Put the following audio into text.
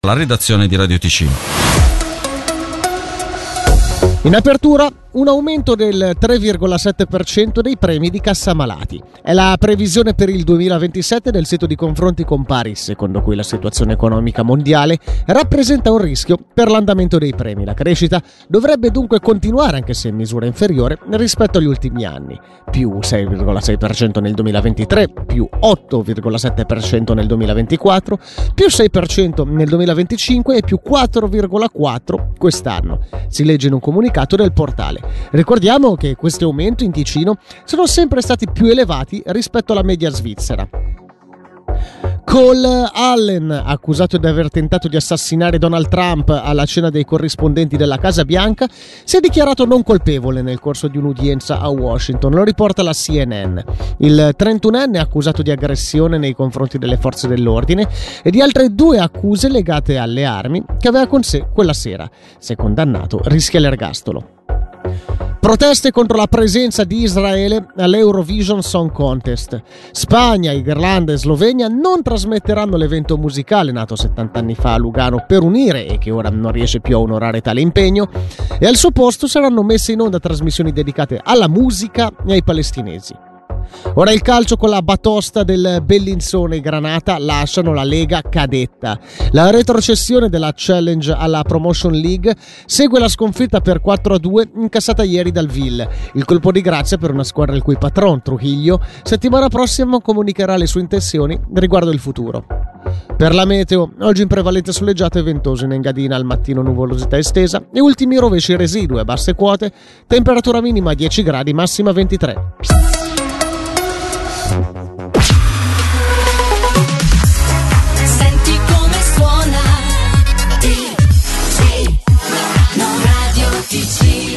La redazione di Radio Ticino. In apertura, un aumento del 3,7% dei premi di Cassamalati. È la previsione per il 2027 del sito di confronti con Paris, secondo cui la situazione economica mondiale rappresenta un rischio per l'andamento dei premi. La crescita dovrebbe dunque continuare, anche se in misura inferiore, rispetto agli ultimi anni. Più 6,6% nel 2023, più 8,7% nel 2024, più 6% nel 2025 e più 4,4% quest'anno. Si legge in un comunicato del portale. Ricordiamo che questi aumenti in Ticino sono sempre stati più elevati rispetto alla media svizzera. Cole Allen, accusato di aver tentato di assassinare Donald Trump alla cena dei corrispondenti della Casa Bianca, si è dichiarato non colpevole nel corso di un'udienza a Washington, lo riporta la CNN. Il 31enne è accusato di aggressione nei confronti delle forze dell'ordine e di altre 2 accuse legate alle armi che aveva con sé quella sera. Se condannato, rischia l'ergastolo. Proteste contro la presenza di Israele all'Eurovision Song Contest. Spagna, Irlanda e Slovenia non trasmetteranno l'evento musicale nato 70 anni fa a Lugano per unire e che ora non riesce più a onorare tale impegno, e al suo posto saranno messe in onda trasmissioni dedicate alla musica e ai palestinesi. Ora il calcio con la batosta del Bellinzone e Granata lasciano la Lega cadetta. La retrocessione della Challenge alla Promotion League segue la sconfitta per 4-2 incassata ieri dal Ville. Il colpo di grazia per una squadra il cui patron, Trujillo, settimana prossima comunicherà le sue intenzioni riguardo il futuro. Per la meteo, oggi in prevalenza soleggiato e ventoso, in Engadina al mattino nuvolosità estesa e ultimi rovesci residui a basse quote, temperatura minima 10 gradi, massima 23. Senti come suona Radio Ticino.